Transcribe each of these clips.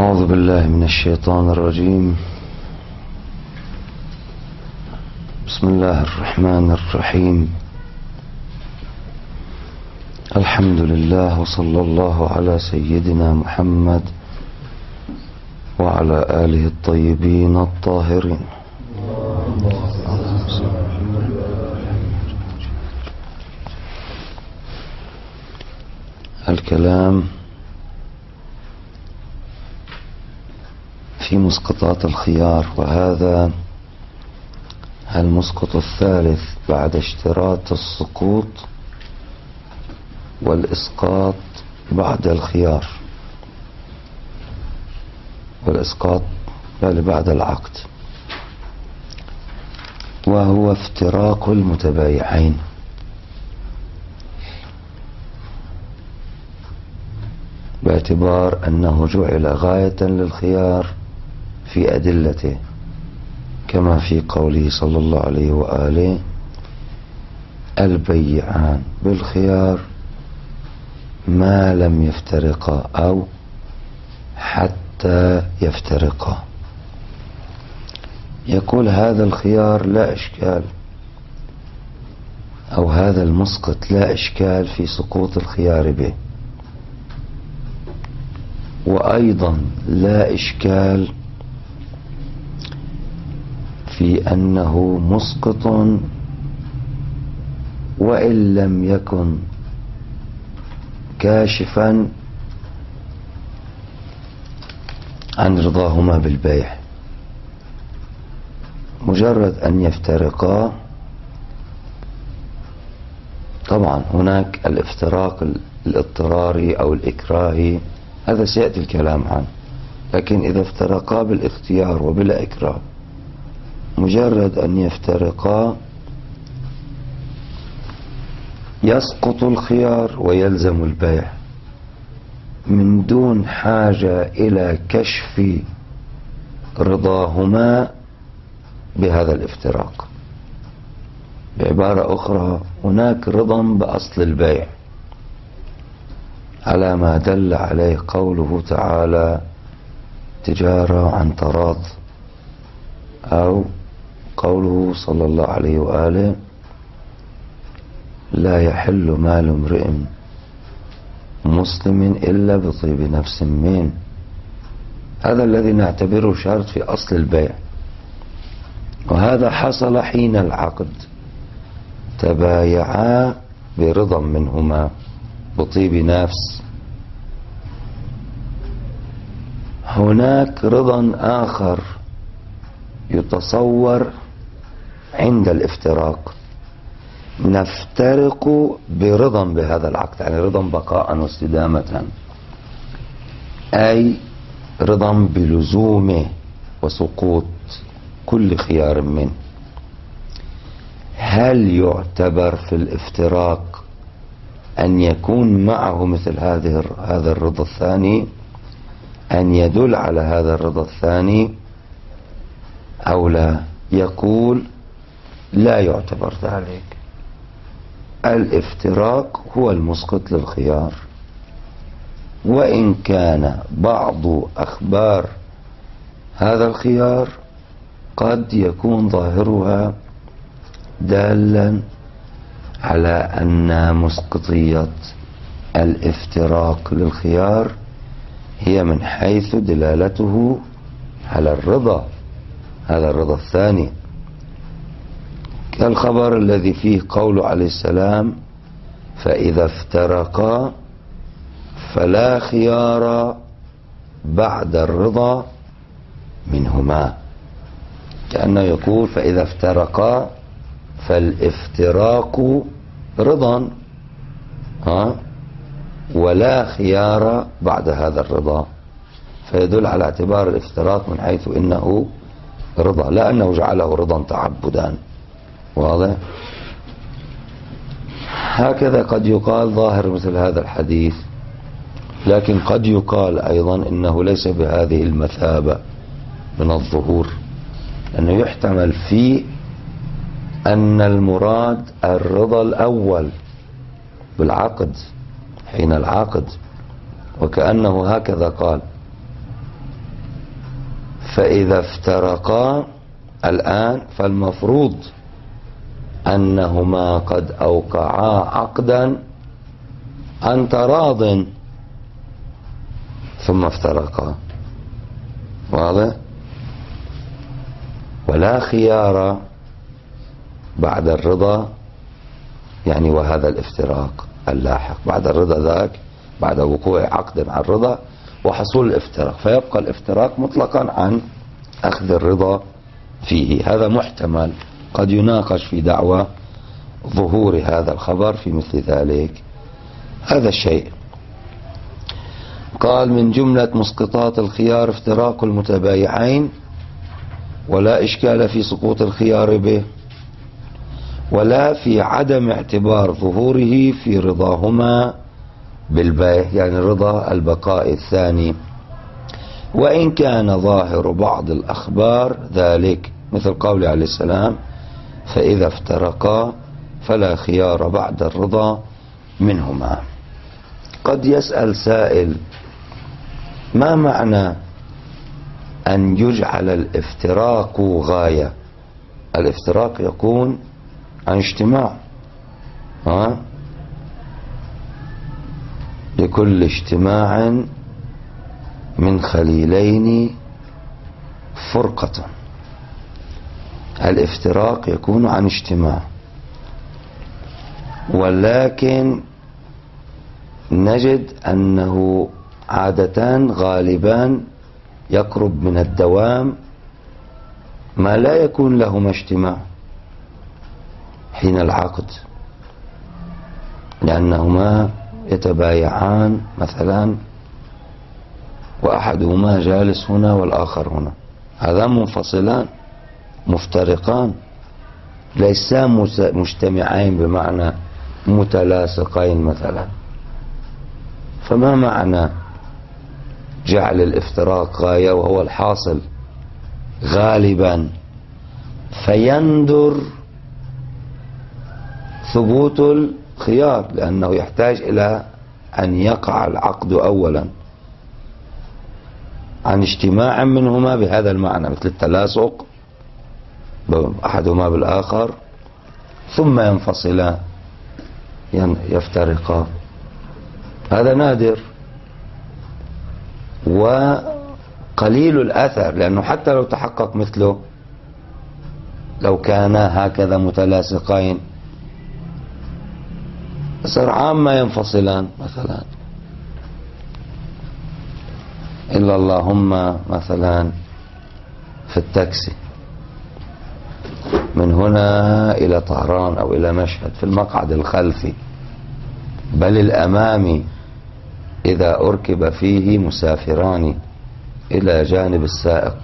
أعوذ بالله من الشيطان الرجيم. بسم الله الرحمن الرحيم. الحمد لله وصلى الله على سيدنا محمد وعلى آله الطيبين الطاهرين. الكلام في مسقطات الخيار، وهذا المسقط الثالث بعد اشتراط السقوط والإسقاط بعد الخيار، والإسقاط بعد العقد، وهو افتراق المتبايعين. باعتبار أنه جعل غاية للخيار في أدلته، كما في قوله صلى الله عليه وآله: البيعان بالخيار ما لم يفترقا أو حتى يفترقا. يقول هذا الخيار لا إشكال، أو هذا المسقط لا إشكال في سقوط الخيار به، وأيضا لا إشكال في أنه مسقط وإن لم يكن كاشفا عن رضاهما بالبيع. مجرد أن يفترقا، طبعا هناك الافتراق الاضطراري أو الإكراهي، هذا سيأتي الكلام عنه، لكن إذا افترقا بالاختيار وبلا إكراه، مجرد أن يفترقا يسقط الخيار ويلزم البيع من دون حاجة إلى كشف رضاهما بهذا الافتراق. بعبارة أخرى، هناك رضا بأصل البيع على ما دل عليه قوله تعالى: تجارة عن تراض، أو قوله صلى الله عليه وآله: لا يحل مال امرئ مسلم إلا بطيب نفس منه. هذا الذي نعتبره شرط في أصل البيع، وهذا حصل حين العقد، تبايعا برضا منهما بطيب نفس. هناك رضا آخر يتصور عند الافتراق، نفترق برضا بهذا العقد، يعني رضا بقاء واستدامة، أي رضا بلزومه وسقوط كل خيار منه. هل يعتبر في الافتراق أن يكون معه مثل هذا الرضا الثاني، أن يدل على هذا الرضا الثاني، أو لا؟ يقول لا يعتبر ذلك. الافتراق هو المسقط للخيار، وإن كان بعض أخبار هذا الخيار قد يكون ظاهرها دالا على أن مسقطية الافتراق للخيار هي من حيث دلالته على الرضا، هذا الرضا الثاني، كالخبر الذي فيه قوله عليه السلام: فإذا افترقا فلا خيار بعد الرضا منهما. كأنه يقول: فإذا افترقا فالافتراق رضا، ولا خيار بعد هذا الرضا، فيدل على اعتبار الافتراق من حيث إنه رضا، لا أنه جعله رضا تعبدا. واضح؟ هكذا قد يقال ظاهر مثل هذا الحديث، لكن قد يقال أيضا إنه ليس بهذه المثابة من الظهور، أنه يحتمل فيه أن المراد الرضا الأول بالعقد حين العقد، وكأنه هكذا قال: فإذا افترقا الآن فالمفروض أنهما قد أوقعا عقدا عن تراض ثم افترقا. واضح؟ ولا خيار بعد الرضا، يعني وهذا الافتراق اللاحق بعد الرضا ذاك، بعد وقوع عقد عن الرضا وحصول الافتراق، فيبقى الافتراق مطلقا عن أخذ الرضا فيه. هذا محتمل، قد يناقش في دعوى ظهور هذا الخبر في مثل ذلك. هذا الشيء. قال من جملة مسقطات الخيار افتراق المتبايعين، ولا إشكال في سقوط الخيار به، ولا في عدم اعتبار ظهوره في رضاهما بالبيع، يعني رضا البقاء الثاني، وإن كان ظاهر بعض الأخبار ذلك، مثل قول عليه السلام فإذا افترقا فلا خيار بعد الرضا منهما. قد يسأل سائل ما معنى أن يجعل الافتراق غاية؟ الافتراق يكون عن اجتماع، لكل اجتماع من خليلين فرقة. الافتراق يكون عن اجتماع، ولكن نجد أنه عادة غالبا يقرب من الدوام ما لا يكون لهما اجتماع حين العقد، لأنهما يتبايعان مثلا وأحدهما جالس هنا والآخر هنا، هذا منفصلان مفترقان، ليسا مجتمعين بمعنى متلاصقين مثلا. فما معنى جعل الافتراق غاية وهو الحاصل غالبا، فيندر ثبوت الخيار، لأنه يحتاج إلى أن يقع العقد أولا عن اجتماع منهما بهذا المعنى مثل التلاصق أحدهما بالآخر، ثم ينفصلا يفترقا. هذا نادر وقليل الأثر، لأنه حتى لو تحقق مثله، لو كانا هكذا متلاصقين سرعان ما ينفصلان مثلا، إلا اللهم مثلا في التاكسي من هنا إلى طهران أو إلى مشهد في المقعد الخلفي بل الأمامي، إذا أركب فيه مسافران إلى جانب السائق،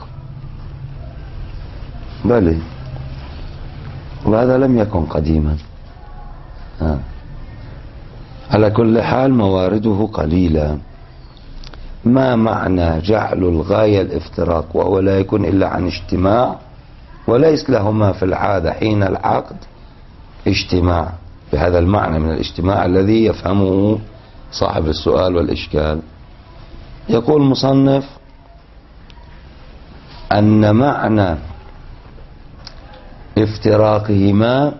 بل وهذا لم يكن قديما. على كل حال موارده قليلة. ما معنى جعل الغاية الافتراق وهو لا يكون إلا عن اجتماع، وليس لهما في العادة حين العقد اجتماع بهذا المعنى من الاجتماع الذي يفهمه صاحب السؤال والإشكال؟ يقول المصنف أن معنى افتراقهما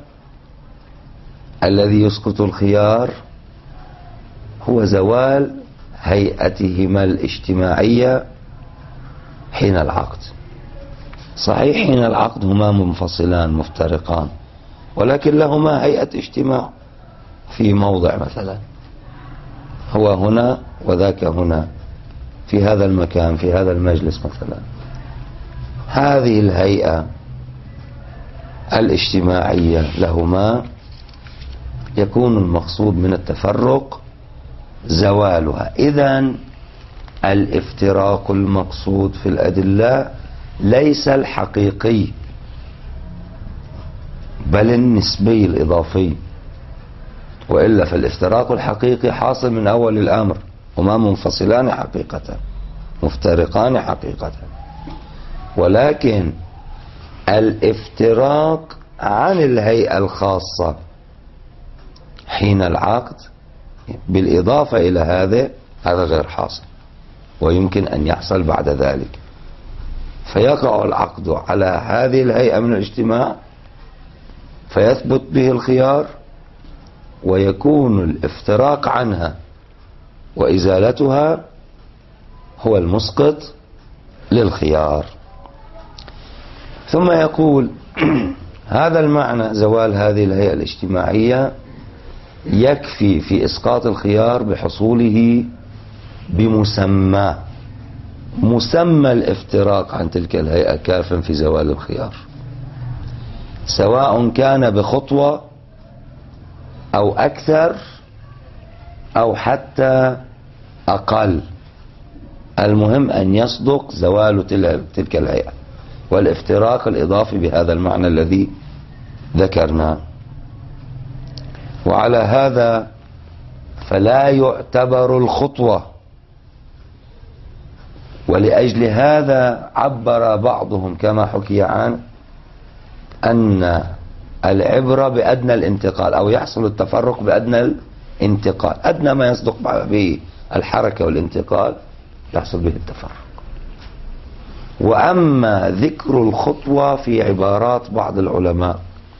الذي يسقط الخيار هو زوال هيئتهما الاجتماعية حين العقد. صحيح حين العقد هما منفصلان مفترقان، ولكن لهما هيئة اجتماع في موضع مثلا، هو هنا وذاك هنا في هذا المكان في هذا المجلس مثلا. هذه الهيئة الاجتماعية لهما يكون المقصود من التفرق زوالها. إذن الافتراق المقصود في الأدلة ليس الحقيقي بل النسبي الإضافي، وإلا فالافتراق الحقيقي حاصل من أول الأمر، هما منفصلان حقيقة مفترقان حقيقة، ولكن الافتراق عن الهيئة الخاصة حين العقد بالإضافة إلى هذا غير حاصل، ويمكن أن يحصل بعد ذلك. فيقع العقد على هذه الهيئة من الاجتماع فيثبت به الخيار، ويكون الافتراق عنها وإزالتها هو المسقط للخيار. ثم يقول هذا المعنى زوال هذه الهيئة الاجتماعية يكفي في إسقاط الخيار بحصوله بمسمى، مسمى الافتراق عن تلك الهيئة كاف في زوال الخيار، سواء كان بخطوة أو أكثر أو حتى أقل، المهم أن يصدق زوال تلك الهيئة والافتراق الإضافي بهذا المعنى الذي ذكرناه. وعلى هذا فلا يعتبر الخطوة، ولأجل هذا عبر بعضهم كما حكي عنه أن العبرة بأدنى الانتقال، أو يحصل التفرق بأدنى الانتقال، أدنى ما يصدق به الحركة والانتقال يحصل به التفرق. وأما ذكر الخطوة في عبارات بعض العلماء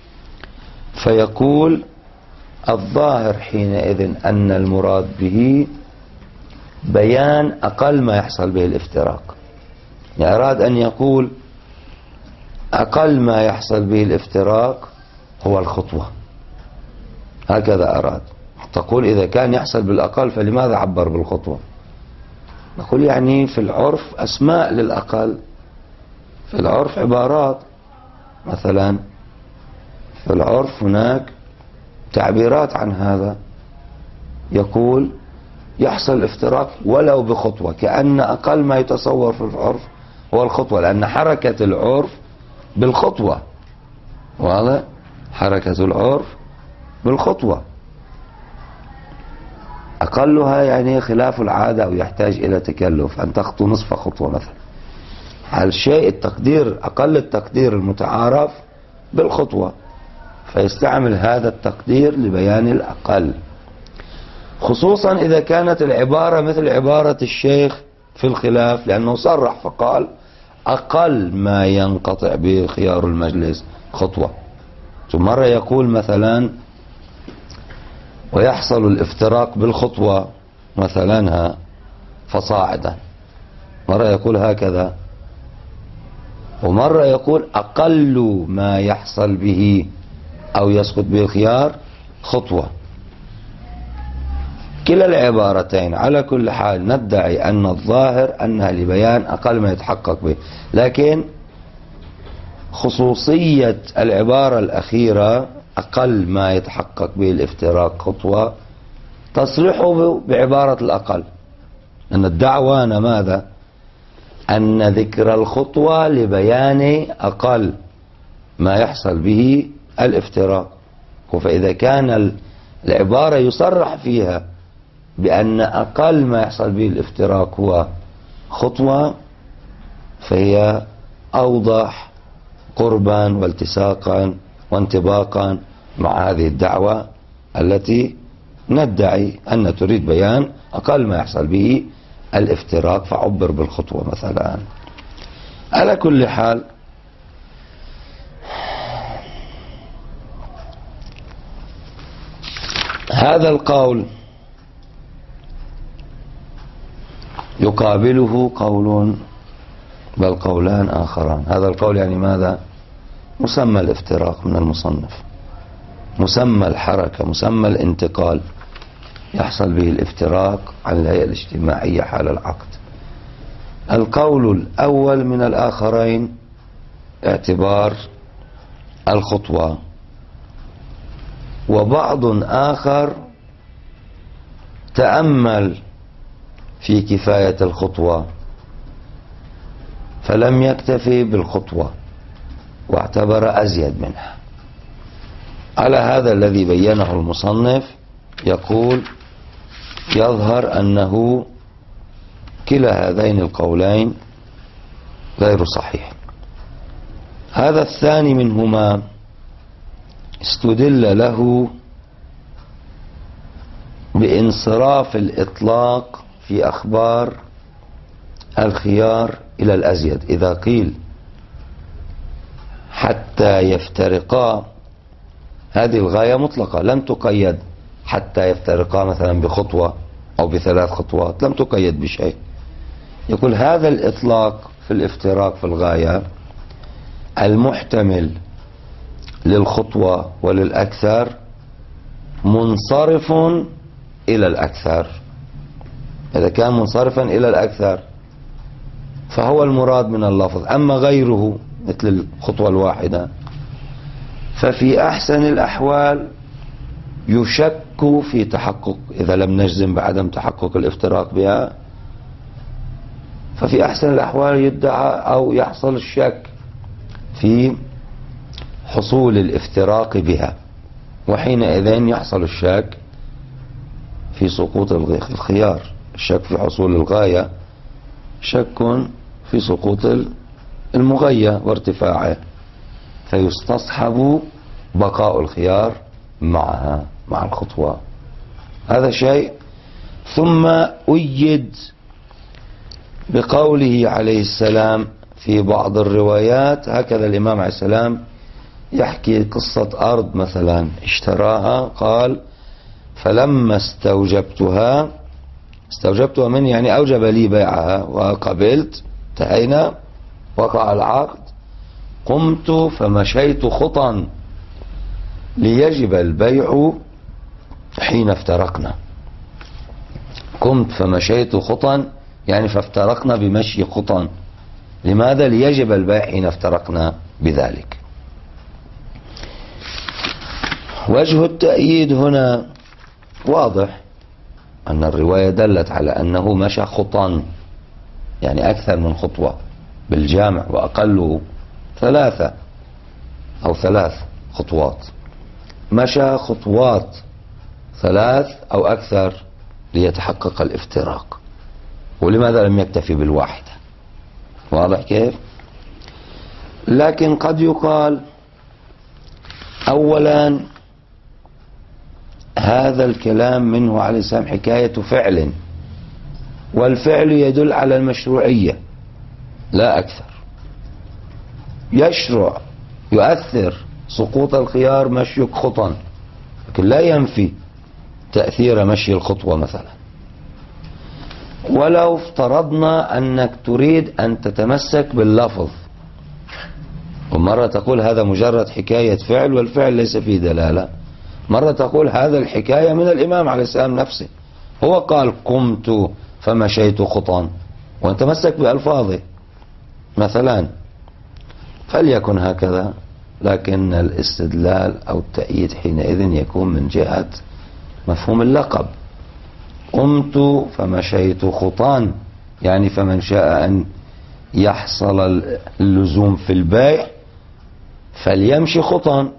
فيقول الظاهر حينئذ أن المراد به بيان أقل ما يحصل به الافتراق، يعني أراد أن يقول أقل ما يحصل به الافتراق هو الخطوة، هكذا أراد. تقول إذا كان يحصل بالأقل فلماذا عبر بالخطوة؟ نقول يعني في العرف أسماء للأقل، في العرف عبارات، مثلا في العرف هناك تعبيرات عن هذا، يقول يحصل الافتراق ولو بخطوة، كأن أقل ما يتصور في العرف هو الخطوة، لأن حركة العرف بالخطوة، واضح؟ حركة العرف بالخطوة، أقلها يعني خلاف العادة أو يحتاج إلى تكلف، أن تخطو نصف خطوة مثلا. الشيء التقدير أقل التقدير المتعارف بالخطوة، فيستعمل هذا التقدير لبيان الأقل، خصوصا إذا كانت العبارة مثل عبارة الشيخ في الخلاف، لأنه صرح فقال أقل ما ينقطع به خيار المجلس خطوة. ثم مرة يقول مثلا ويحصل الافتراق بالخطوة مثلا فصاعدا، مرة يقول هكذا، ومرة يقول أقل ما يحصل به أو يسقط به الخيار خطوة. كلا العبارتين على كل حال ندعي أن الظاهر أنها لبيان أقل ما يتحقق به، لكن خصوصية العبارة الأخيرة أقل ما يتحقق به الافتراق خطوة تصلحه بعبارة الأقل، أن الدعوة ماذا؟ أن ذكر الخطوة لبيان أقل ما يحصل به الافتراق، فإذا كان العبارة يصرح فيها بأن أقل ما يحصل به الافتراق هو خطوة فهي أوضح قربا والتساقا وانطباقا مع هذه الدعوة التي ندعي أن تريد بيان أقل ما يحصل به الافتراق، فعبر بالخطوة مثلا. على كل حال هذا القول يقابله قول بل قولان آخران. هذا القول يعني ماذا؟ مسمى الافتراق من المصنف، مسمى الحركة، مسمى الانتقال يحصل به الافتراق عن الهيئة الاجتماعية حال العقد. القول الأول من الآخرين اعتبار الخطوة، وبعض آخر تأمل في كفاية الخطوة فلم يكتفي بالخطوة واعتبر أزيد منها. على هذا الذي بينه المصنف يقول يظهر أنه كلا هذين القولين غير صحيح. هذا الثاني منهما استدل له بانصراف الإطلاق في أخبار الخيار إلى الأزيد. إذا قيل حتى يفترقا، هذه الغاية مطلقة لم تقيد حتى يفترقا مثلا بخطوة أو بثلاث خطوات، لم تقيد بشيء. يقول هذا الإطلاق في الافتراق في الغاية المحتمل للخطوة وللأكثر منصرف إلى الأكثر. إذا كان منصرفا إلى الأكثر فهو المراد من اللفظ. أما غيره مثل الخطوة الواحدة ففي أحسن الأحوال يشك في تحقق، إذا لم نجزم بعدم تحقق الافتراق بها، ففي أحسن الأحوال يدعى أو يحصل الشك في حصول الافتراق بها، وحينئذ يحصل الشك في سقوط الخيار. الشك في حصول الغاية شك في سقوط المغية وارتفاعه، فيستصحب بقاء الخيار معها مع الخطوة. هذا شيء. ثم أيد بقوله عليه السلام في بعض الروايات، هكذا الإمام عليه السلام يحكي قصة أرض مثلا اشتراها، قال فلما استوجبتها من يعني أوجب لي بيعها وقبلت، انتهينا، وقع العقد، قمت فمشيت خطا ليجب البيع حين افترقنا. قمت فمشيت خطا يعني فافترقنا بمشي خطا. لماذا؟ ليجب البيع حين افترقنا بذلك. وجه التأييد هنا واضح، أن الرواية دلت على أنه مشى خطا يعني أكثر من خطوة بالجامع، وأقله 3 أو 3 خطوات. مشى خطوات 3 أو أكثر ليتحقق الافتراق. ولماذا لم يكتفي بالواحدة؟ واضح كيف؟ لكن قد يقال أولا هذا الكلام منه عليه السلام حكاية فعل، والفعل يدل على المشروعية لا أكثر. يشرع يؤثر سقوط الخيار مشيك خطا، لكن لا ينفي تأثير مشي الخطوة مثلا. ولو افترضنا أنك تريد أن تتمسك باللفظ، ومرة تقول هذا مجرد حكاية فعل والفعل ليس فيه دلالة، مرة تقول هذا الحكاية من الإمام عليه السلام نفسه، هو قال قمت فمشيت خطا وأنت تمسك بألفاظه مثلا، فليكن هكذا. لكن الاستدلال أو التأييد حينئذ يكون من جهة مفهوم اللقب. قمت فمشيت خطا يعني فمن شاء أن يحصل اللزوم في البيع فليمشي خطا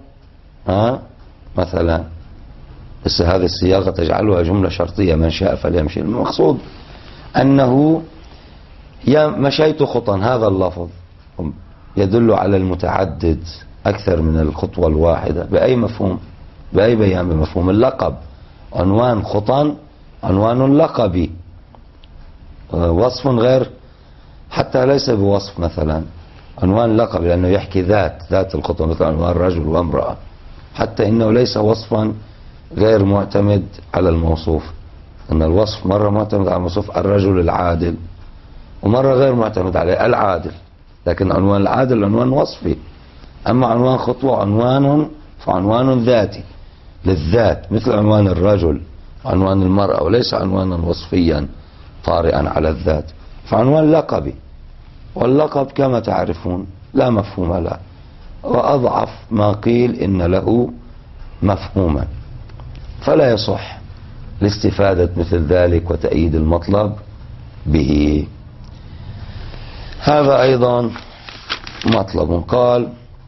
مثلا. بس هذه الصياغة تجعلها جملة شرطية، من شاء فليمشي. المقصود أنه مشيت خطا، هذا اللفظ يدل على المتعدد أكثر من الخطوة الواحدة. بأي مفهوم؟ بأي بيان؟ بمفهوم اللقب. عنوان خطا عنوان لقبي، وصف غير، حتى ليس بوصف مثلا، عنوان لقبي لأنه يحكي ذات الخطوة، مثل عنوان رجل وامرأة، حتى إنه ليس وصفا غير معتمد على الموصوف. أن الوصف مرة معتمد على الموصوف الرجل العادل، ومرة غير معتمد عليه العادل، لكن عنوان العادل عنوان وصفي. أما عنوان خطوة عنوان فعنوان ذاتي للذات، مثل عنوان الرجل عنوان المرأة، وليس عنوانا وصفيا طارئا على الذات، فعنوان لقبي. واللقب كما تعرفون لا مفهوم له، وأضعف ما قيل إن له مفهوما، فلا يصح لاستفادة مثل ذلك وتأييد المطلب به. هذا أيضا مطلب. قال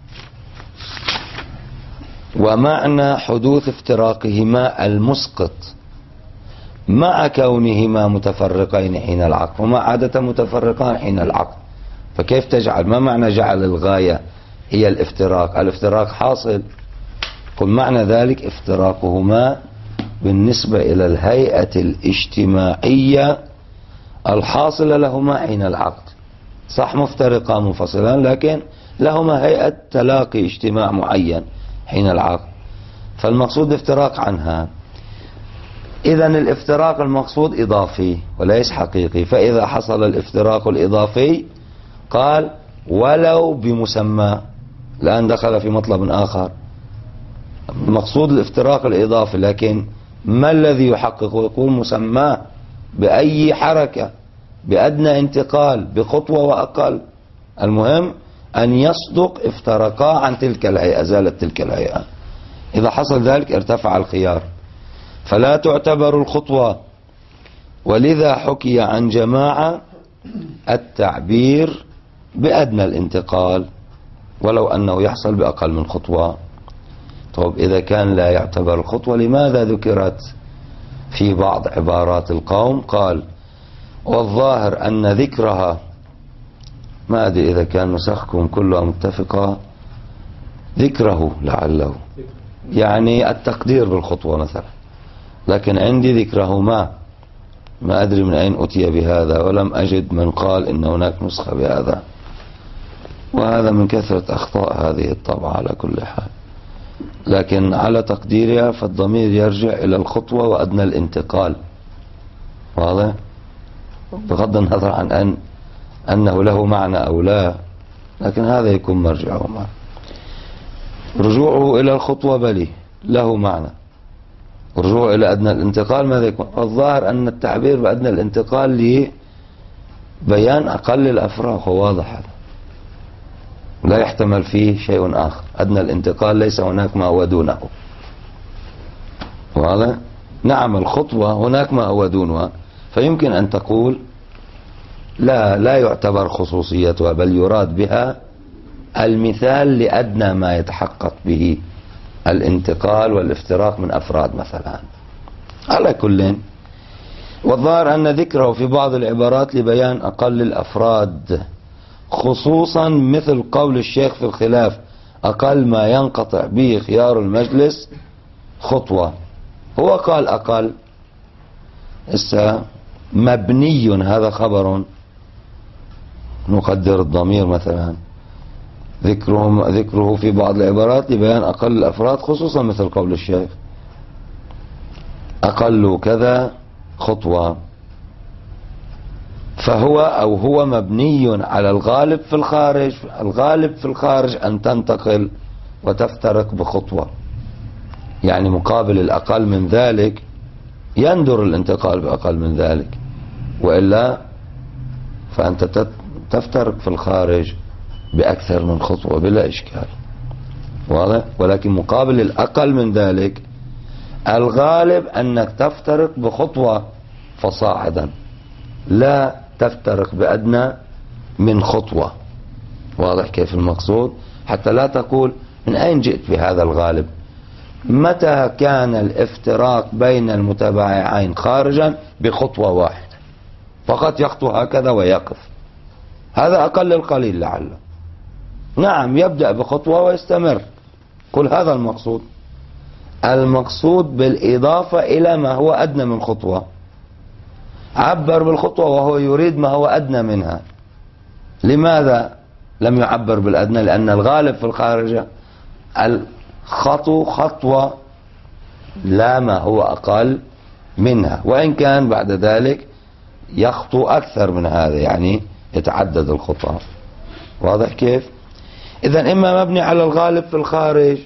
ومعنى حدوث افتراقهما المسقط مع كونهما متفرقين حين العقد، وما عادة متفرقان حين العقد، فكيف تجعل؟ ما معنى جعل الغاية هي الافتراق؟ الافتراق حاصل. قل معنى ذلك افتراقهما بالنسبة إلى الهيئة الاجتماعية الحاصلة لهما حين العقد. صح مفترقة منفصلان، لكن لهما هيئة تلاقي اجتماع معين حين العقد، فالمقصود افتراق عنها. إذن الافتراق المقصود إضافي وليس حقيقي، فإذا حصل الافتراق الإضافي قال ولو بمسمى، الآن دخل في مطلب آخر. مقصود الافتراق الإضافي، لكن ما الذي يحقق؟ يقول مسمى بأي حركة، بأدنى انتقال، بخطوة وأقل، المهم أن يصدق افترقا عن تلك الهيئة، زالت تلك الهيئة. إذا حصل ذلك ارتفع الخيار، فلا تعتبر الخطوة. ولذا حكي عن جماعة التعبير بأدنى الانتقال ولو أنه يحصل بأقل من خطوة. طب إذا كان لا يعتبر الخطوة، لماذا ذكرت في بعض عبارات القوم؟ قال والظاهر أن ذكرها، ما أدري إذا كان نسخكم كلها متفقة، ذكره لعله يعني التقدير بالخطوة مثلا، لكن عندي ذكره ما أدري من أين أتي بهذا، ولم أجد من قال إن هناك نسخة بهذا، وهذا من كثرة أخطاء هذه الطبعة على كل حال. لكن على تقديرها فالضمير يرجع إلى الخطوة وأدنى الانتقال، واضح؟ بغض النظر عن أنه له معنى أو لا، لكن هذا يكون مرجعه معه. رجوعه إلى الخطوة بلي له معنى، رجوعه إلى أدنى الانتقال ماذا يكون؟ الظاهر أن التعبير بأدنى الانتقال لبيان أقل الأفراغ، واضح هذا، لا يحتمل فيه شيء آخر. أدنى الانتقال ليس هناك ما هو دونه، واضح؟ نعم الخطوة هناك ما هو دونها، فيمكن أن تقول لا يعتبر خصوصيتها، بل يراد بها المثال لأدنى ما يتحقق به الانتقال والافتراق من أفراد مثلا. على كل، والظاهر أن ذكره في بعض العبارات لبيان أقل الأفراد، خصوصا مثل قول الشيخ في الخلاف أقل ما ينقطع به خيار المجلس خطوة. هو قال أقل، مبني، هذا خبر نقدر الضمير مثلا، ذكره في بعض العبارات لبيان أقل الأفراد، خصوصا مثل قول الشيخ أقل كذا خطوة، فهو أو هو مبني على الغالب في الخارج. الغالب في الخارج أن تنتقل وتفترق بخطوة، يعني مقابل الأقل من ذلك يندر الانتقال بأقل من ذلك، وإلا فأنت تفترق في الخارج بأكثر من خطوة بلا إشكال، واضح؟ ولكن مقابل الأقل من ذلك الغالب أنك تفترق بخطوة فصاعدا، لا تفترق بأدنى من خطوة. واضح كيف المقصود؟ حتى لا تقول من أين جئت بهذا الغالب؟ متى كان الافتراق بين المتبايعين خارجا بخطوة واحدة فقط، يخطو هكذا ويقف، هذا أقل القليل لعله. نعم يبدأ بخطوة ويستمر، كل هذا المقصود. المقصود بالإضافة إلى ما هو أدنى من خطوة، عبر بالخطوة وهو يريد ما هو أدنى منها. لماذا لم يعبر بالأدنى؟ لأن الغالب في الخارج خطوة لا ما هو أقل منها، وإن كان بعد ذلك يخطو أكثر من هذا، يعني يتعدد الخطوة. واضح كيف؟ إذن إما مبني على الغالب في الخارج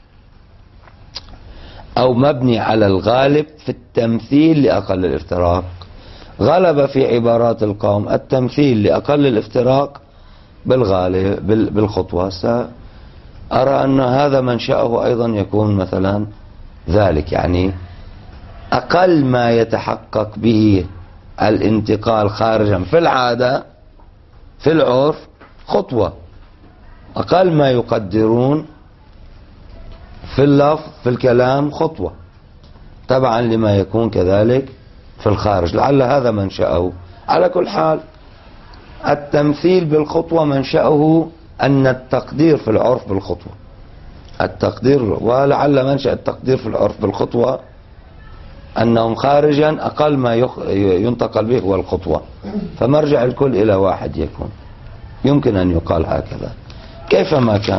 أو مبني على الغالب في التمثيل لأقل الافتراق. غلب في عبارات القوم التمثيل لأقل الافتراق بالغالب بالخطوة. سأرى أن هذا منشأه أيضا يكون مثلا ذلك، يعني أقل ما يتحقق به الانتقال خارجا في العادة في العرف خطوة، أقل ما يقدرون في اللفظ في الكلام خطوة، تبعا لما يكون كذلك في الخارج، لعل هذا منشأه. على كل حال التمثيل بالخطوة منشأه أن التقدير في العرف بالخطوة، التقدير، ولعل منشأ التقدير في العرف بالخطوة أنهم خارجا أقل ما ينتقل به هو الخطوة، فمرجع الكل إلى واحد يكون. يمكن أن يقال هكذا كيفما كان.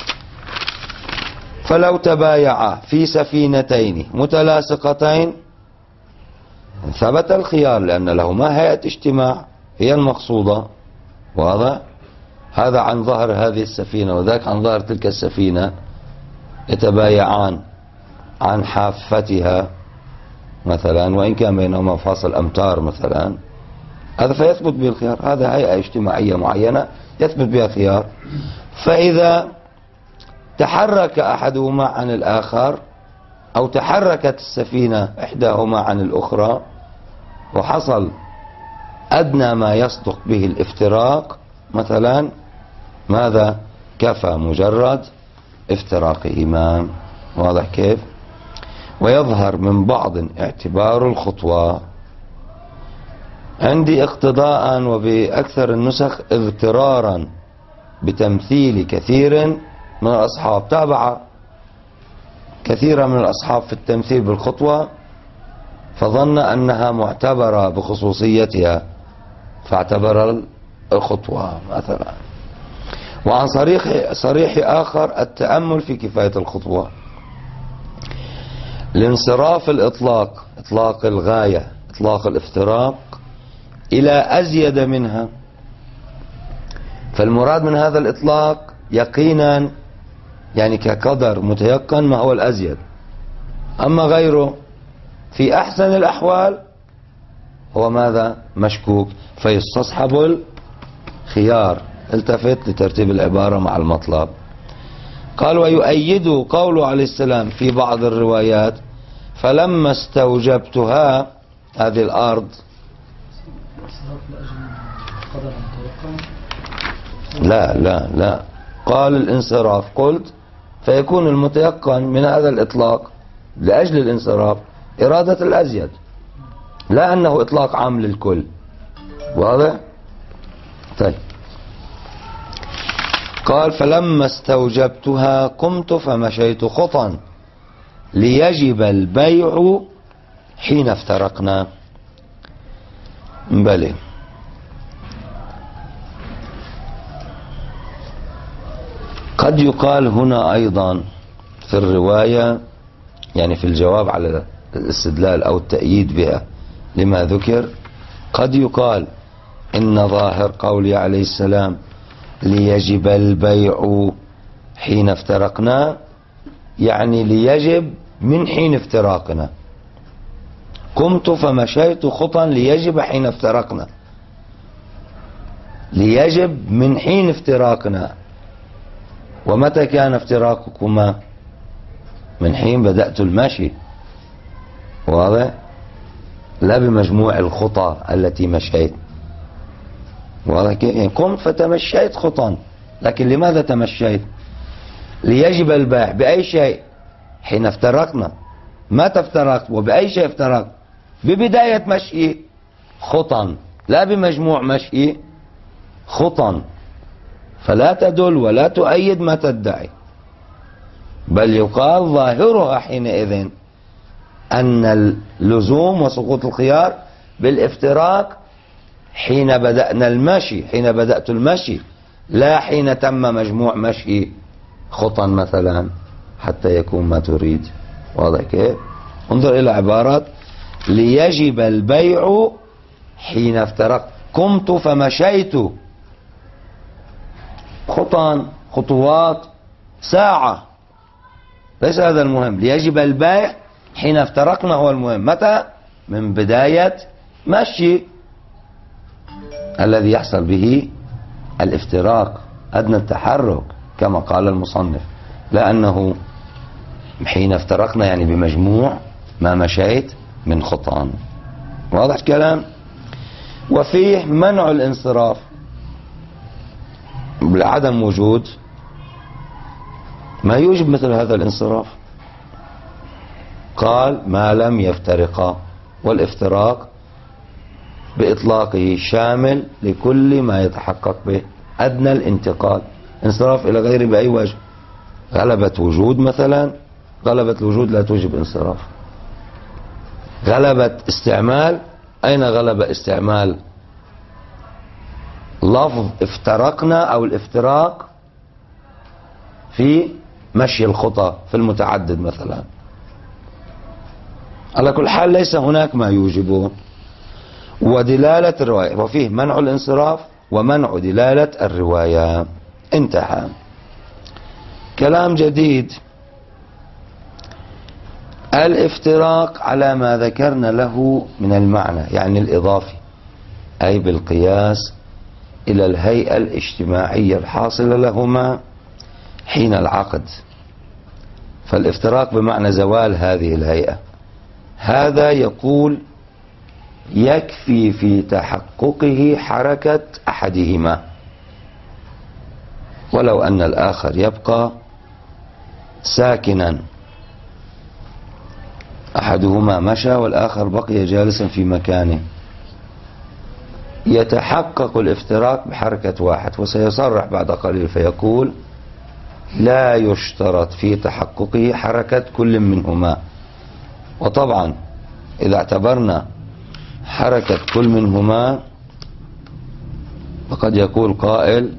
فلو تبايعا في سفينتين متلاصقتين ثبت الخيار، لأن لهما هيئة اجتماع هي المقصودة، واضح؟ هذا عن ظهر هذه السفينة وذاك عن ظهر تلك السفينة، يتبايعان عن حافتها مثلا، وإن كان بينهما فاصل أمتار مثلا، هذا فيثبت به الخيار. هذا هيئة اجتماعية معينة يثبت بها خيار. فإذا تحرك أحدهما عن الآخر أو تحركت السفينة إحداهما عن الأخرى وحصل أدنى ما يصدق به الافتراق مثلا، ماذا؟ كفى مجرد افتراقهما. واضح كيف؟ ويظهر من بعض اعتبار الخطوة. عندي اقتضاء وبأكثر النسخ اغترارا بتمثيل كثير من الأصحاب. تابع كثيرا من الأصحاب في التمثيل بالخطوة فظن أنها معتبرة بخصوصيتها فاعتبر الخطوة مثلا. وعن صريح آخر التأمل في كفاية الخطوة. الانصراف الإطلاق، إطلاق الغاية، إطلاق الافتراق إلى أزيد منها. فالمراد من هذا الإطلاق يقينا يعني كقدر متيقن ما هو الأزيد، أما غيره في أحسن الأحوال هو ماذا؟ مشكوك، فيستصحب الخيار. التفت لترتيب العبارة مع المطلب. قال ويؤيد قوله عليه السلام في بعض الروايات فلما استوجبتها، هذه الأرض لا قال الانصراف، قلت فيكون المتيقن من هذا الإطلاق لأجل الانصراف إرادة الأزيد، لا أنه إطلاق عام للكل. واضح؟ طيب. قال فلما استوجبتها قمت فمشيت خطا ليجب البيع حين افترقنا. بلى. قد يقال هنا أيضا في الرواية، يعني في الجواب على الاستدلال أو التأييد بها لما ذكر، قد يقال إن ظاهر قولي عليه السلام ليجب البيع حين افترقنا، يعني ليجب من حين افتراقنا. قمت فمشيت خطا ليجب حين افترقنا، ليجب من حين افتراقنا. ومتى كان افتراقكما؟ من حين بدأت المشي. واضح؟ لا بمجموع الخطى التي مشيت. واضح كيف؟ يعني قمت فتمشيت خطا، لكن لماذا تمشيت؟ ليجب البيع بأي شيء حين افترقنا. متى افترقت وبأي شيء افترقت؟ ببداية مشي خطا، لا بمجموع مشي خطا. فلا تدل ولا تؤيد ما تدعي، بل يقال ظاهرها حينئذ أن اللزوم وسقوط الخيار بالافتراق حين بدأنا المشي، حين بدأت المشي، لا حين تم مجموع مشي خطا مثلا حتى يكون ما تريد. واضح كيف؟ انظر إلى عبارات ليجب البيع حين افترقت. قمت فمشيت خطا، خطوات، ساعة، ليس هذا المهم. ليجب البيع حين افترقنا هو المهم. متى؟ من بداية مشي الذي يحصل به الافتراق، أدنى التحرك كما قال المصنف، لا أنه حين افترقنا يعني بمجموع ما مشيت من خطان. واضح الكلام؟ وفيه منع الانصراف بعدم وجود ما يوجب مثل هذا الانصراف. قال ما لم يفترقا، والافتراق بإطلاقه شامل لكل ما يتحقق به أدنى الانتقال. انصراف إلى غير بأي وجه، غلبة وجود مثلا، غلبة الوجود لا توجب انصراف. غلبة استعمال، أين غلب استعمال لفظ افترقنا أو الافتراق في مشي الخطى في المتعدد مثلا. على كل حال ليس هناك ما يوجبه. ودلالة الرواية، وفيه منع الانصراف ومنع دلالة الرواية. انتهى. كلام جديد. الافتراق على ما ذكرنا له من المعنى، يعني الإضافي، أي بالقياس إلى الهيئة الاجتماعية الحاصلة لهما حين العقد. فالافتراق بمعنى زوال هذه الهيئة. هذا يقول يكفي في تحققه حركة أحدهما، ولو أن الآخر يبقى ساكنا، أحدهما مشى والآخر بقي جالسا في مكانه، يتحقق الافتراق بحركة واحد. وسيصرح بعد قليل فيقول لا يشترط في تحققه حركة كل منهما. وطبعا إذا اعتبرنا حركة كل منهما فقد يقول قائل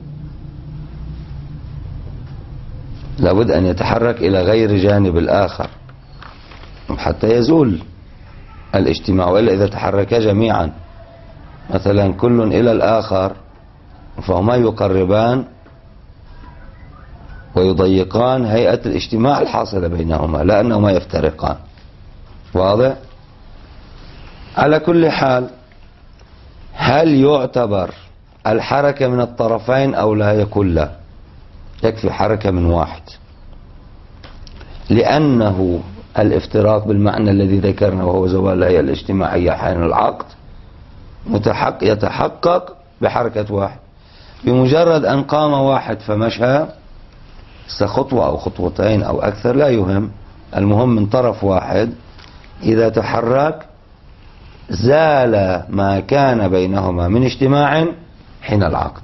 لابد أن يتحرك إلى غير جانب الآخر حتى يزول الاجتماع، وإلا إذا تحركا جميعا مثلا كل إلى الآخر فهما يقربان ويضيقان هيئة الاجتماع الحاصلة بينهما، لا أنهما يفترقان. واضح؟ على كل حال، هل يعتبر الحركة من الطرفين أو لا؟ يقول لا، يكفي حركة من واحد، لأنه الافتراق بالمعنى الذي ذكرنا وهو زوال الهيئة الاجتماعية حين العقد يتحقق بحركة واحد. بمجرد أن قام واحد فمشى خطوة أو خطوتين أو أكثر لا يهم، المهم من طرف واحد إذا تحرك زال ما كان بينهما من اجتماع حين العقد.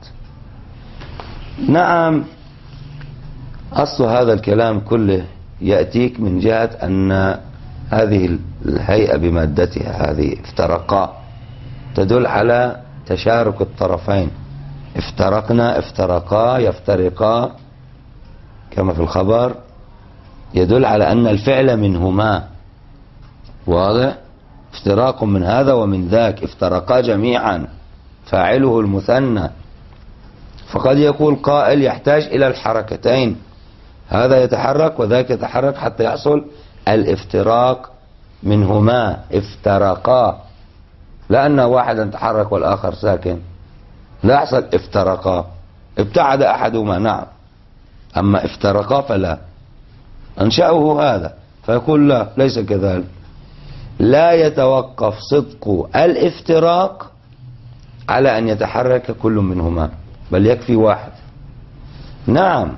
نعم، أصل هذا الكلام كله يأتيك من جهة أن هذه الهيئة بمادتها هذه افترقا تدل على تشارك الطرفين. افترقنا، افترقا، يفترقا كما في الخبر، يدل على أن الفعل منهما. واضح؟ افتراق من هذا ومن ذاك، افترقا جميعا، فاعله المثنى. فقد يقول قائل يحتاج إلى الحركتين، هذا يتحرك وذاك يتحرك حتى يحصل الافتراق منهما. افترقا، لأن واحدا تحرك والآخر ساكن لا يحصل افترقا. ابتعد أحدهما نعم، أما افترقا فلا. أنشأه هذا، فيقول لا، ليس كذلك. لا يتوقف صدق الافتراق على أن يتحرك كل منهما، بل يكفي واحد. نعم،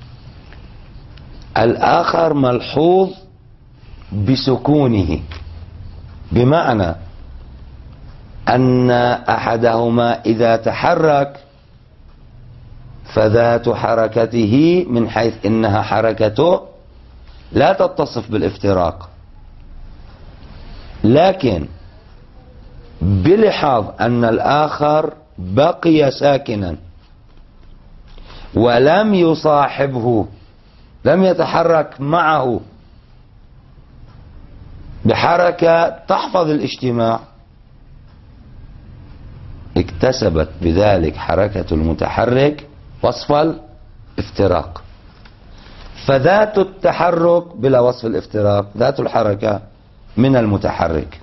الآخر ملحوظ بسكونه، بمعنى أن أحدهما إذا تحرك فذات حركته من حيث إنها حركته لا تتصف بالافتراق، لكن بلحاظ أن الآخر بقي ساكنا ولم يصاحبه، لم يتحرك معه بحركة تحفظ الاجتماع، اكتسبت بذلك حركة المتحرك وصف الافتراق. فذات التحرك بلا وصف الافتراق ذات الحركة من المتحرك،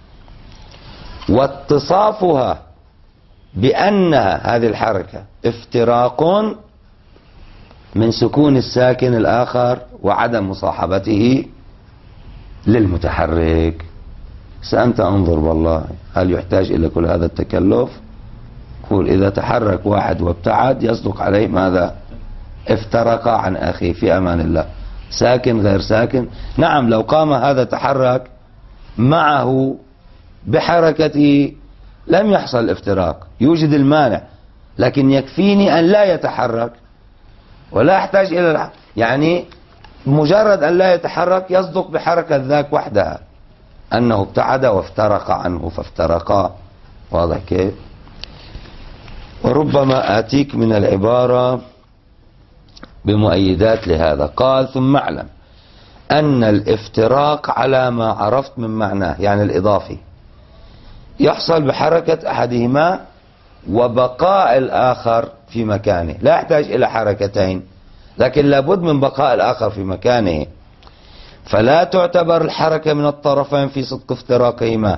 واتصافها بأنها هذه الحركة افتراق من سكون الساكن الآخر وعدم مصاحبته للمتحرك. سأنت انظر والله، هل يحتاج إلى كل هذا التكلف؟ قول إذا تحرك واحد وابتعد يصدق عليه ماذا؟ افترق عن أخيه في أمان الله، ساكن غير ساكن. نعم، لو قام هذا تحرك معه بحركته لم يحصل الافتراق، يوجد المانع، لكن يكفيني أن لا يتحرك ولا أحتاج إلى يعني مجرد أن لا يتحرك يصدق بحركة ذاك وحدها أنه ابتعد وافترق عنه فافترقا. واضح كيف؟ وربما وربما آتيك من العبارة بمؤيدات لهذا. قال ثم اعلم أن الافتراق على ما عرفت من معناه، يعني الإضافي، يحصل بحركة أحدهما وبقاء الآخر في مكانه، لا يحتاج إلى حركتين، لكن لابد من بقاء الآخر في مكانه، فلا تعتبر الحركة من الطرفين في صدق افتراقهما،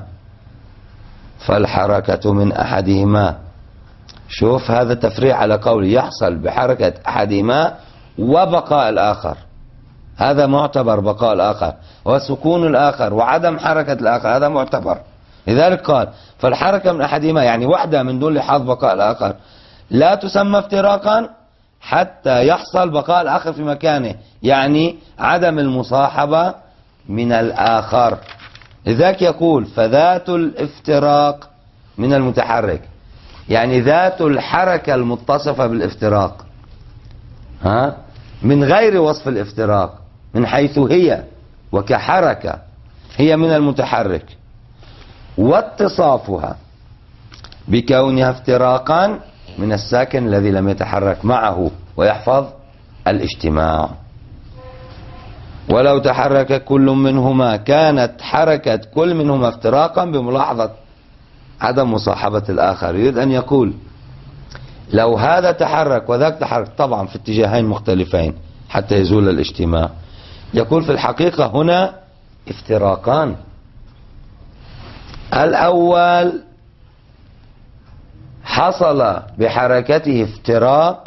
فالحركة من أحدهما. شوف هذا تفريع على قول يحصل بحركة أحدهما وبقاء الآخر، هذا معتبر بقاء الآخر، وسكون الآخر وعدم حركة الآخر هذا معتبر. لذلك قال فالحركة من أحدهما، يعني واحدة من دون لحاظ بقاء الآخر، لا تسمى افتراقا حتى يحصل بقاء الآخر في مكانه، يعني عدم المصاحبة من الآخر. لذلك يقول فذات الافتراق من المتحرك، يعني ذات الحركة المتصفة بالافتراق من غير وصف الافتراق، من حيث هي وكحركة هي من المتحرك، واتصافها بكونها افتراقا من الساكن الذي لم يتحرك معه ويحفظ الاجتماع. ولو تحرك كل منهما كانت حركة كل منهما افتراقا بملاحظة عدم مصاحبة الآخر. يريد أن يقول لو هذا تحرك وذاك تحرك طبعا في اتجاهين مختلفين حتى يزول الاجتماع، يقول في الحقيقة هنا افتراقان. الأول حصل بحركته افتراق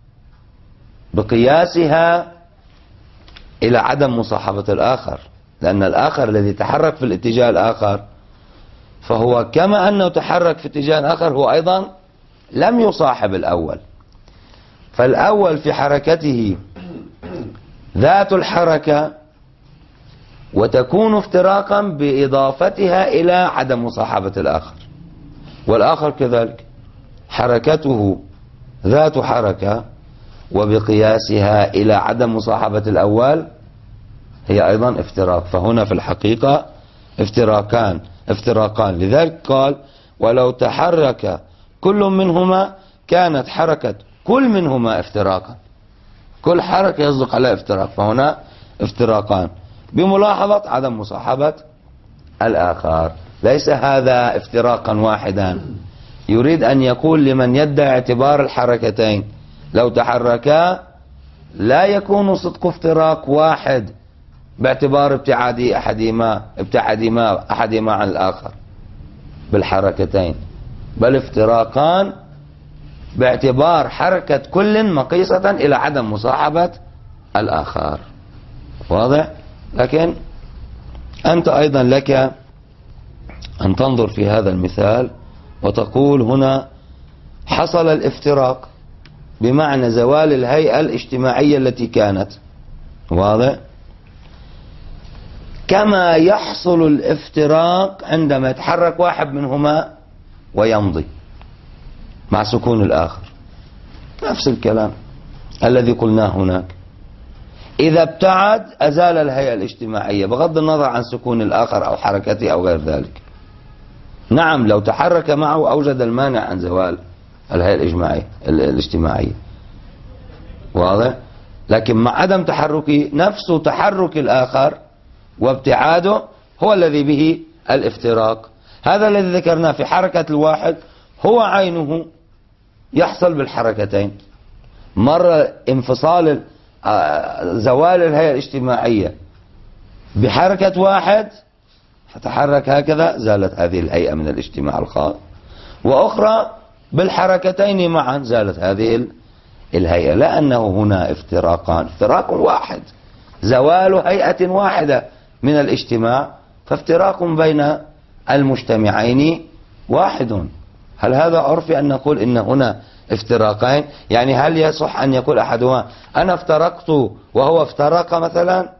بقياسها إلى عدم مصاحبة الآخر، لأن الآخر الذي تحرك في الاتجاه الآخر فهو كما أنه تحرك في اتجاه آخر هو أيضا لم يصاحب الأول، فالأول في حركته ذات الحركة وتكون افتراقا بإضافتها إلى عدم مصاحبة الآخر، والآخر كذلك حركته ذات حركة وبقياسها إلى عدم مصاحبة الأول هي أيضا افتراق. فهنا في الحقيقة افتراقان. لذلك قال ولو تحرك كل منهما كانت حركة كل منهما افتراقا، كل حركة يصدق على افتراق، فهنا افتراقان بملاحظة عدم مصاحبة الآخر. ليس هذا افتراقا واحدا، يريد أن يقول لمن يدعي اعتبار الحركتين لو تحركا لا يكون صدق افتراق واحد باعتبار ابتعاد أحدهما عن الآخر بالحركتين، بل افتراقان باعتبار حركة كل مقيسة إلى عدم مصاحبة الآخر. واضح؟ لكن أنت أيضا لك أن تنظر في هذا المثال وتقول هنا حصل الافتراق بمعنى زوال الهيئة الاجتماعية التي كانت. واضح؟ كما يحصل الافتراق عندما يتحرك واحد منهما ويمضي مع سكون الآخر، نفس الكلام الذي قلناه هناك. إذا ابتعد أزال الهيئة الاجتماعية بغض النظر عن سكون الآخر أو حركته أو غير ذلك. نعم لو تحرك معه أوجد المانع عن زوال الهيئة الاجتماعية. واضح؟ لكن مع عدم تحركه نفس تحرك الآخر وابتعاده هو الذي به الافتراق. هذا الذي ذكرناه في حركة الواحد هو عينه يحصل بالحركتين، مرة انفصال زوال الهيئة الاجتماعية بحركة واحد فتحرك هكذا زالت هذه الهيئة من الاجتماع الخاص، وأخرى بالحركتين معا زالت هذه الهيئة، لأنه هنا افتراقان، افتراق واحد زوال هيئة واحدة من الاجتماع، فافتراق بين المجتمعين واحد. هل هذا عرفي أن نقول إن هنا افتراقين؟ يعني هل يصح أن يقول أحدهما أنا افترقت وهو افترق مثلا؟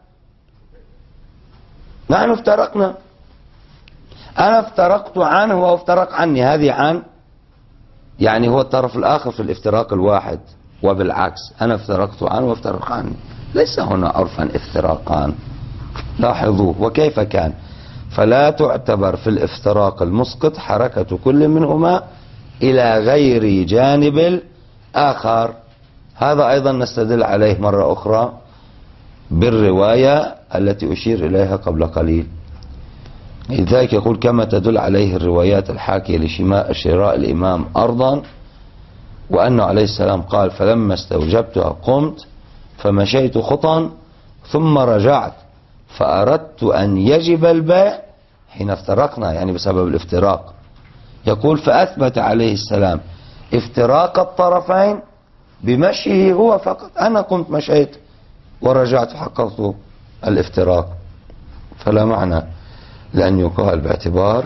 نحن افترقنا، أنا افترقت عنه وهو افترق عني، هذه عن يعني هو الطرف الآخر في الافتراق الواحد، وبالعكس أنا افترقت عنه وافترق عني. ليس هنا عرفا افتراقان. لاحظوا وكيف كان. فلا تعتبر في الافتراق المسقط حركة كل منهما إلى غير جانب الآخر. هذا أيضا نستدل عليه مرة أخرى بالرواية التي أشير إليها قبل قليل. لذلك يقول كما تدل عليه الروايات الحاكية لشراء الإمام أرضا، وأنه عليه السلام قال فلما استوجبتها قمت فمشيت خطا ثم رجعت فأردت أن يجب البيع حين افترقنا، يعني بسبب الافتراق. يقول فأثبت عليه السلام افتراق الطرفين بمشيه هو فقط، أنا قمت مشيت ورجعت حققت الافتراق، فلا معنى لأن يقال باعتبار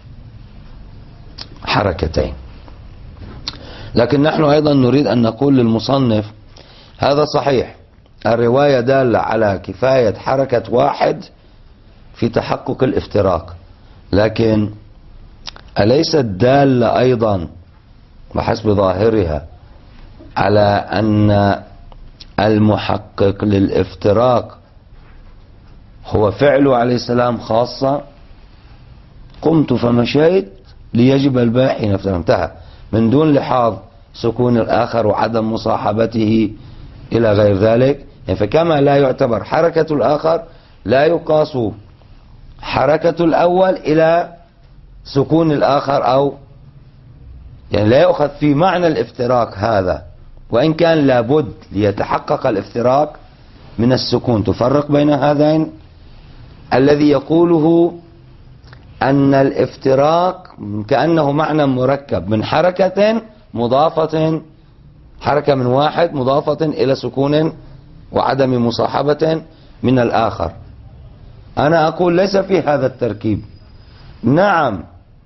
حركتين. لكن نحن أيضا نريد أن نقول للمصنف هذا صحيح، الرواية دالة على كفاية حركة واحد في تحقق الافتراق، لكن أليست دالة أيضا بحسب ظاهرها على أن المحقق للافتراق هو فعله عليه السلام خاصة؟ قمت فمشيت ليجب البيع حين انتهى، من دون لحاظ سكون الآخر وعدم مصاحبته إلى غير ذلك. يعني فكما لا يعتبر حركة الآخر لا يقاس حركة الأول إلى سكون الآخر، أو يعني لا يؤخذ في معنى الافتراق هذا، وإن كان لابد ليتحقق الافتراق من السكون. تفرق بين هذين الذي يقوله أن الافتراق كأنه معنى مركب من حركة مضافة، حركة من واحد مضافة إلى سكون وعدم مصاحبة من الآخر. أنا أقول ليس في هذا التركيب. نعم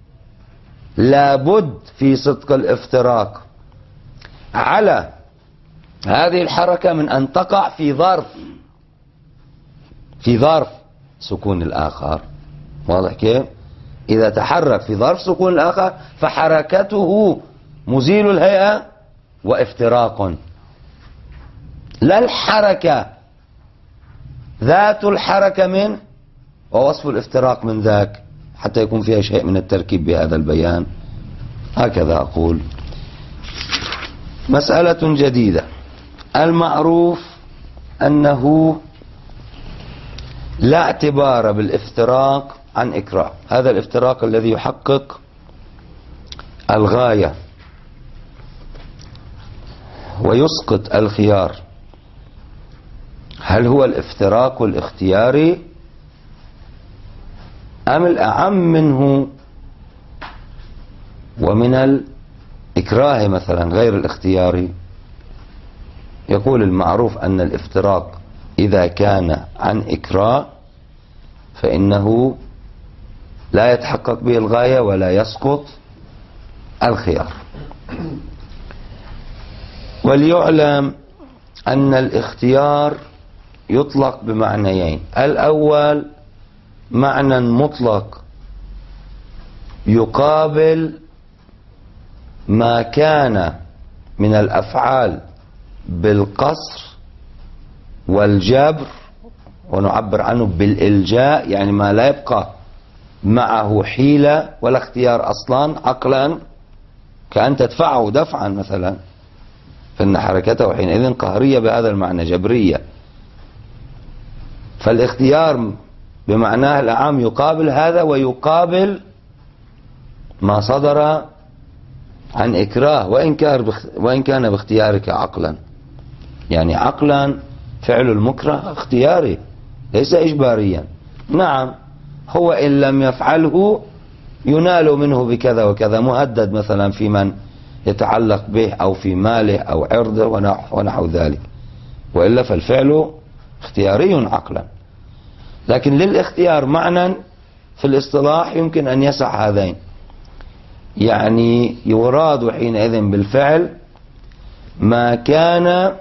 لابد في صدق الافتراق على هذه الحركة من أن تقع في ظرف سكون الآخر. واضح كيف؟ إذا تحرك في ظرف سكون الآخر فحركته مزيل الهيئة وافتراق، لا الحركة ذات الحركة منه ووصف الافتراق من ذاك، حتى يكون فيها شيء من التركيب بهذا البيان. هكذا أقول. مسألة جديدة، المعروف أنه لا اعتبار بالافتراق عن إكراه، هذا الافتراق الذي يحقق الغاية ويسقط الخيار. هل هو الافتراق الاختياري أم الأعم منه ومن الإكراه مثلا غير الاختياري؟ يقول المعروف أن الافتراق إذا كان عن إكراه فإنه لا يتحقق به الغاية ولا يسقط الخيار. وليعلم أن الاختيار يطلق بمعنيين، الأول معنى مطلق يقابل ما كان من الأفعال بالقصر والجبر، ونعبر عنه بالإلجاء، يعني ما لا يبقى معه حيلة ولا اختيار أصلا عقلا، كأن تدفعه دفعا مثلا، فإن حركته حينئذ قهرية بهذا المعنى جبرية. فالاختيار بمعناه الأعم يقابل هذا، ويقابل ما صدر عن إكراه وإن كان باختيارك عقلا. يعني عقلا فعل المكره اختياري ليس إجباريا. نعم هو إن لم يفعله ينال منه بكذا وكذا، مهدد مثلا في من يتعلق به أو في ماله أو عرضه ونحو ذلك، وإلا فالفعل اختياري عقلا. لكن للاختيار معنى في الاصطلاح يمكن أن يسع هذين، يعني يراد حينئذ بالفعل ما كان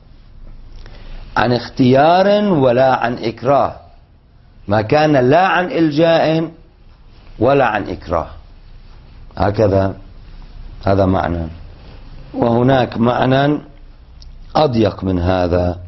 عن اختيار ولا عن إكراه، ما كان لا عن إلجاء ولا عن إكراه، هكذا هذا معنى. وهناك معنى أضيق من هذا،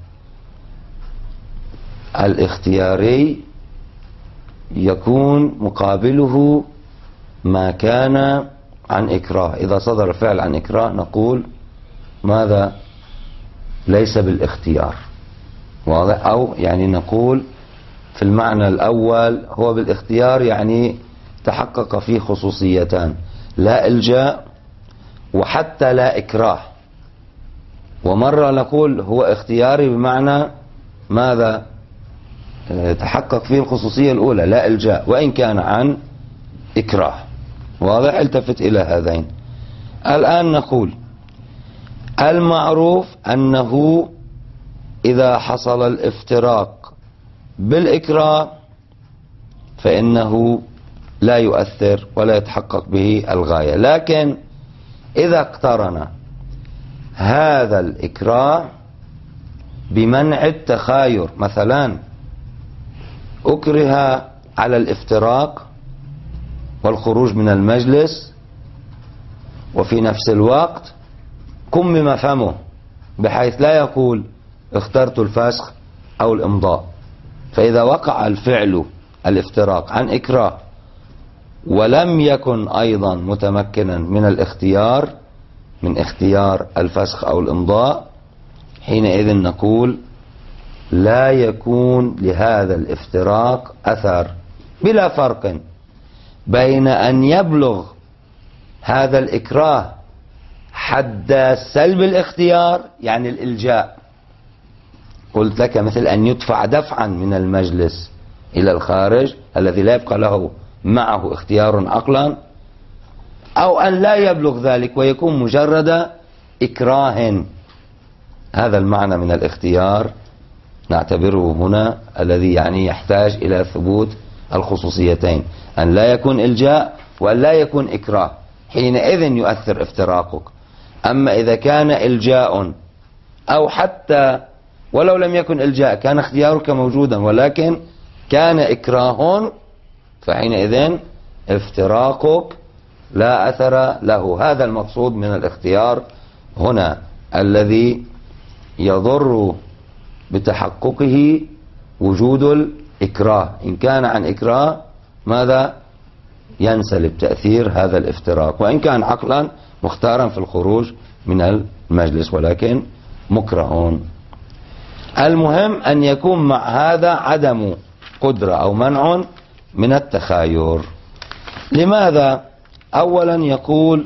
الاختياري يكون مقابله ما كان عن إكراه. إذا صدر الفعل عن إكراه نقول ماذا؟ ليس بالاختيار. واضح؟ أو يعني نقول في المعنى الأول هو بالاختيار، يعني تحقق فيه خصوصيتان: لا إلجاء وحتى لا إكراه. ومرة نقول هو اختياري بمعنى ماذا؟ تحقق فيه الخصوصية الأولى، لا إلجاء وإن كان عن إكراه. واضح؟ التفت إلى هذين. الآن نقول المعروف أنه إذا حصل الافتراق بالإكراه فإنه لا يؤثر ولا يتحقق به الغاية. لكن إذا اقترن هذا الإكراه بمنع التخاير، مثلا أكره على الافتراق والخروج من المجلس وفي نفس الوقت كمم فمه بحيث لا يقول اخترت الفسخ أو الإمضاء، فإذا وقع الفعل الافتراق عن إكراه ولم يكن أيضا متمكنا من الاختيار، من اختيار الفسخ أو الإمضاء، حينئذ نقول لا يكون لهذا الافتراق أثر، بلا فرق بين أن يبلغ هذا الإكراه حد سلب الاختيار، يعني الإلجاء، قلت لك مثل أن يدفع دفعا من المجلس إلى الخارج الذي لا يبقى له معه اختيار عقلا، أو أن لا يبلغ ذلك ويكون مجرد إكراه. هذا المعنى من الاختيار نعتبره هنا الذي يعني يحتاج إلى ثبوت الخصوصيتين، أن لا يكون إلجاء وأن لا يكون إكراه، حينئذ يؤثر افتراقك. أما إذا كان إلجاء أو حتى ولو لم يكن إلجاء، كان اختيارك موجودا ولكن كان إكراه، فحينئذ افتراقك لا أثر له. هذا المقصود من الاختيار هنا الذي يضر بتحققه وجود الإكراه. إن كان عن إكراه ماذا؟ ينسلب تأثير هذا الافتراق، وإن كان عقلا مختارا في الخروج من المجلس ولكن مكره. المهم أن يكون مع هذا عدم قدرة أو منع من التخاير. لماذا؟ أولا يقول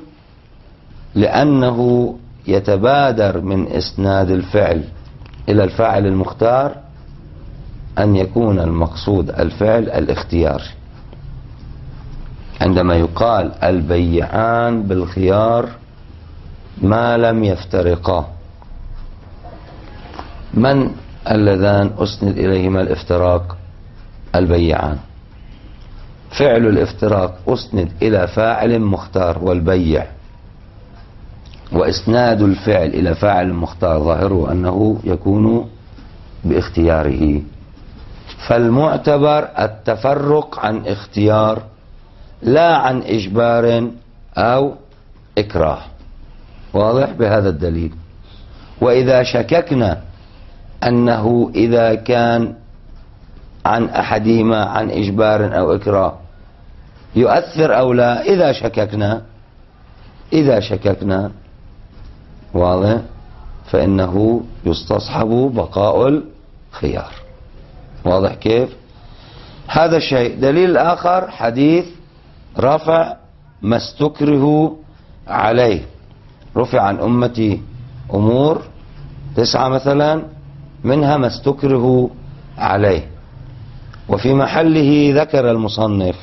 لأنه يتبادر من إسناد الفعل إلى الفاعل المختار أن يكون المقصود الفعل الاختيار. عندما يقال البيعان بالخيار ما لم يفترقا، من اللذان أسند إليهما الافتراق؟ البيعان. فعل الافتراق أسند إلى فاعل مختار والبيع، وإسناد الفعل إلى فاعل مختار ظاهره أنه يكون باختياره، فالمعتبر التفرق عن اختيار لا عن إجبار أو إكراه. واضح؟ بهذا الدليل. وإذا شككنا أنه إذا كان عن أحدهما عن إجبار أو إكراه يؤثر أو لا، إذا شككنا واضح، فإنه يستصحب بقاء الخيار. واضح كيف؟ هذا الشيء. دليل آخر حديث رفع ما استكره عليه، رفع عن أمتي أمور 9 مثلا، منها ما استكره عليه. وفي محله ذكر المصنف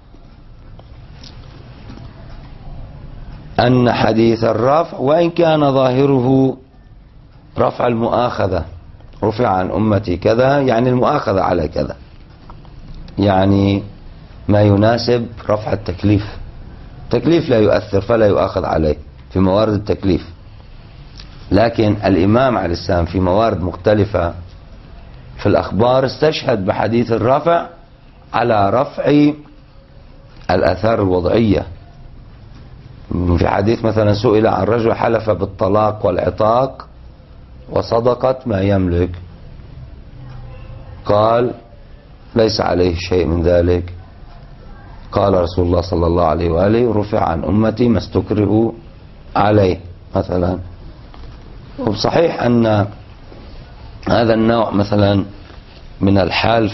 أن حديث الرفع وإن كان ظاهره رفع المؤاخذة، رفع عن أمتي كذا يعني المؤاخذة على كذا، يعني ما يناسب رفع التكليف. التكليف لا يؤثر فلا يؤاخذ عليه في موارد التكليف، لكن الإمام عليه السلام في موارد مختلفة في الأخبار استشهد بحديث الرفع على رفع الآثار الوضعية. في حديث مثلا سئل عن رجل حلف بالطلاق والعتاق وصدقت ما يملك، قال ليس عليه شيء من ذلك، قال رسول الله صلى الله عليه وآله رفع عن أمتي ما استكرهوا عليه مثلا. وصحيح أن هذا النوع مثلا من الحلف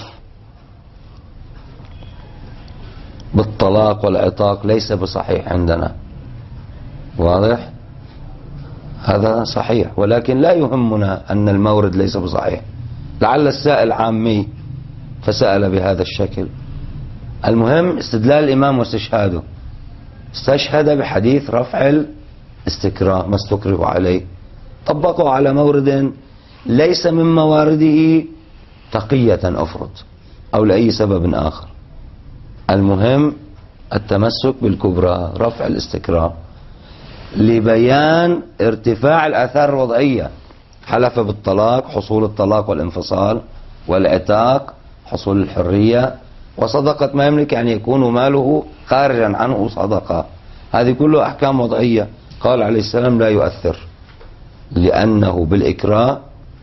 بالطلاق والعتاق ليس بصحيح عندنا، واضح؟ هذا صحيح، ولكن لا يهمنا أن المورد ليس بصحيح، لعل السائل عامي فسأل بهذا الشكل. المهم استدلال الإمام واستشهاده، استشهد بحديث رفع الاستكراه ما استكره عليه، طبقوا على مورد ليس من موارده تقية أفرض أو لأي سبب آخر. المهم التمسك بالكبرى رفع الاستكراه لبيان ارتفاع الآثار الوضعية. حلف بالطلاق حصول الطلاق والانفصال، والعتاق حصول الحرية، وصدقة ما يملك يعني يكون ماله خارجا عنه صدقة. هذه كلها أحكام وضعية. قال عليه السلام لا يؤثر لأنه بالإكراه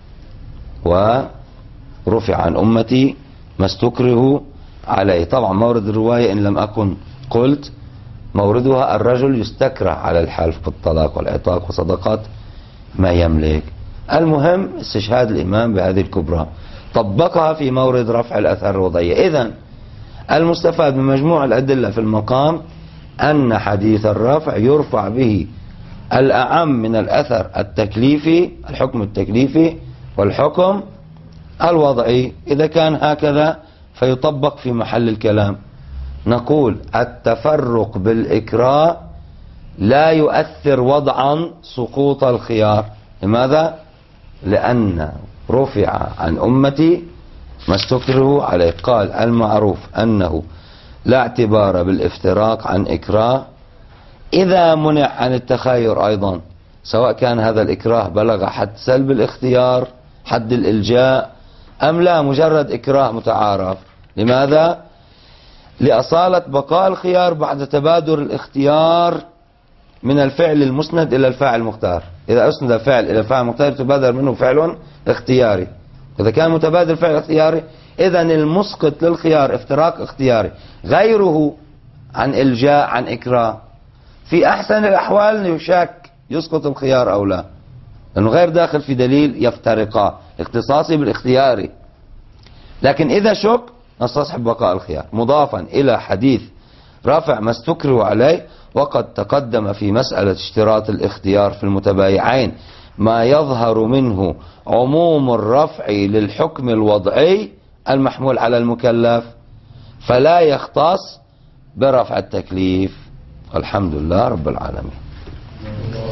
ورفع عن أمتي ما استكره عليه. طبعا مورد الرواية إن لم أكن قلت موردها الرجل يستكره على الحلف بالطلاق والعتاق وصدقات ما يملك. المهم استشهاد الإمام بهذه الكبرى طبقها في مورد رفع الأثار الوضعية. إذن المستفاد من مجموع الأدلة في المقام أن حديث الرفع يرفع به الأعم من الأثر التكليفي، الحكم التكليفي والحكم الوضعي. إذا كان هكذا فيطبق في محل الكلام. نقول التفرق بالإكراه لا يؤثر وضعا سقوط الخيار. لماذا؟ لأن رفع عن أمتي ما استكره عليه. قال المعروف أنه لا اعتبار بالافتراق عن إكراه إذا منع عن التخير أيضا، سواء كان هذا الإكراه بلغ حد سلب الاختيار، حد الإلجاء، أم لا مجرد إكراه متعارف. لماذا؟ لأصالة بقاء الخيار بعد تبادر الاختيار من الفعل المسند إلى الفاعل المختار. إذا أسند فعل إلى الفاعل المختار تبادر منه فعل اختياري. إذا كان متبادل فعل اختياري إذن المسقط للخيار افتراق اختياري، غيره عن إلجاء عن إكراه. في أحسن الأحوال يشك يسقط الخيار أو لا، لأنه غير داخل في دليل يفترقا اختصاصي بالاختياري. لكن إذا شك نستصحب بقاء الخيار مضافا إلى حديث رافع ما استكره عليه. وقد تقدم في مسألة اشتراط الاختيار في المتبايعين ما يظهر منه عموم الرفع للحكم الوضعي المحمول على المكلف، فلا يختص برفع التكليف. والحمد لله رب العالمين.